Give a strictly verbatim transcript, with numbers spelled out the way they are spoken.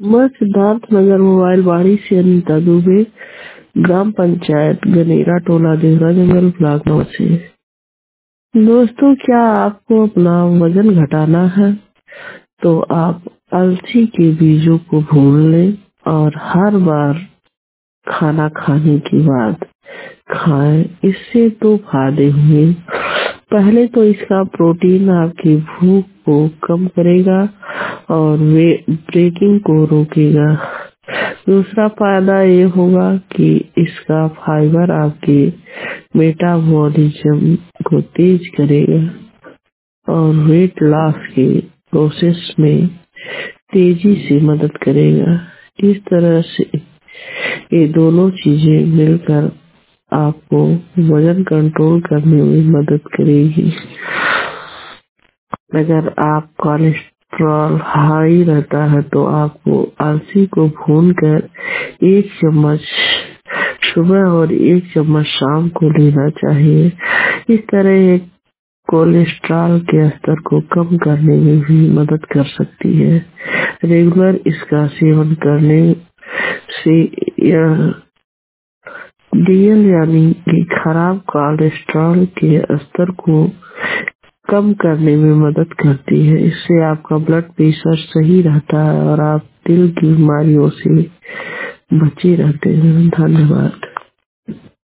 मैं सिद्धार्थ नगर मोबाइल बाड़ी से अनीता दुबे, ग्राम पंचायत गनेरा, टोला देहरा जंगल, ब्लॉक नौ से। दोस्तों, क्या आपको अपना वजन घटाना है तो आप अलसी के बीजों को भून लें और हर बार खाना खाने के बाद खाएं। इससे दो फायदे हुए। पहले तो इसका प्रोटीन आपकी भूख को कम करेगा और वे ब्रेकिंग को रोकेगा। दूसरा फायदा ये होगा कि इसका फाइबर आपके मेटाबॉलिज्म को तेज करेगा और वेट लॉस के प्रोसेस में तेजी से मदद करेगा। इस तरह से ये दोनों चीजें मिलकर आपको वजन कंट्रोल करने में मदद करेगी। अगर आप कोलेस्ट्रॉल हाई रहता है तो आपको अलसी को भूनकर एक चम्मच सुबह और एक चम्मच शाम को लेना चाहिए। इस तरह ये कोलेस्ट्रॉल के स्तर को कम करने में भी मदद कर सकती है। रेगुलर इसका सेवन करने से यह डीएल यानी कि खराब कोलेस्ट्रॉल के स्तर को कम करने में मदद करती है। इससे आपका ब्लड प्रेशर सही रहता है और आप दिल की बीमारियों से बचे रहते हैं। धन्यवाद।